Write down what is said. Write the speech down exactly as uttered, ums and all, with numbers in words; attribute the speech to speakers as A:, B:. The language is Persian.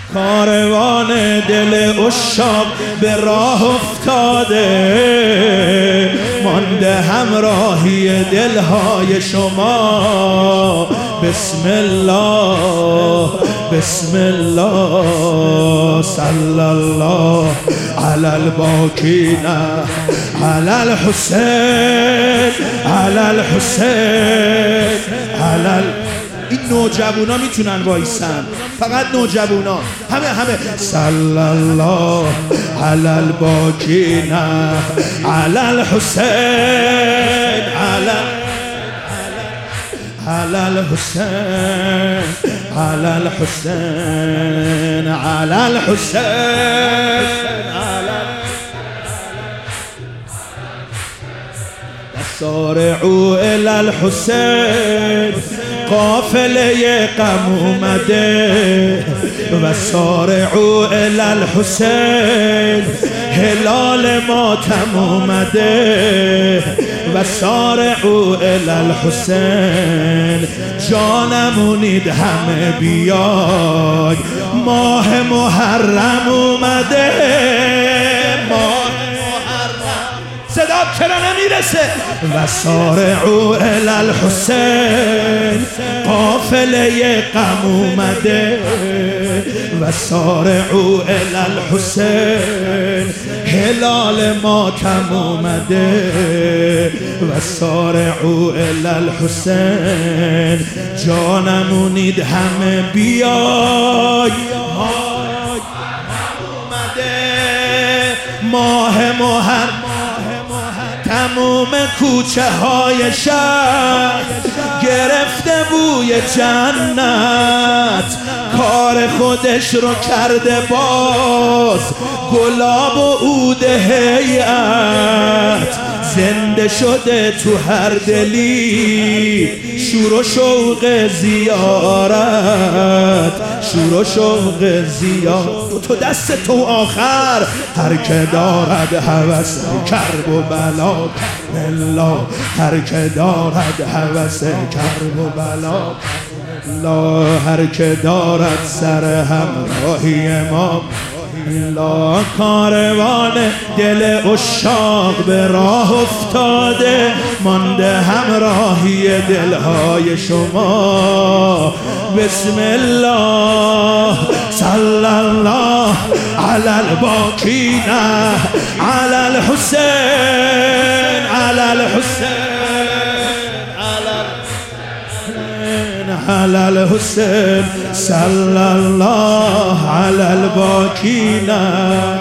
A: کاروان دل عشاق به راه افتاده، مانده همراهی دلهای شما. بسم الله بسم الله صلی الله علی الباکین علی الحسین علی الحسین علی. این نوجوونا میتونن وایسن، فقط نوجوونا، همه همه. صلی الله علی الباکین علی الحسین علی علی الحسین علی الحسین علی الحسین علی. سارعوا الی الحسین، قافله غم اومده. و سارعوا الی الحسین، هلال ماتم اومده. و سارعوا الی الحسین، جانمونید همه بیای، ماه محرم اومده. ماه صدا چرا نمیرسه؟ و سارعوا الی الحسین، قافله غم اومده. و سارعوا الی الحسین، هلال ماتم اومده. و سارعوا الی الحسین، جانمونید همه بیای، ماه اومده. ماه محرم تموم کوچه های شهر گرفته بوی جنت، کار خودش رو کرده باز گلاب و عود هیئت. زنده شده تو هر دلی شور و شوق زیارت، شور و شوق زیارت. تو دست تو آخر، هر که دارد هوس کرب و بلا الله، هر که دارد هوس کرب و بلا الله، هر که دارد سر همراهی ما لا. کاروان دل عشاق به راه افتاده، مانده همراهی دلهای شما. بسم الله صلی الله علی الباکین علی الحسین علی الحسین علی الحسین صلی الله علی الباکین.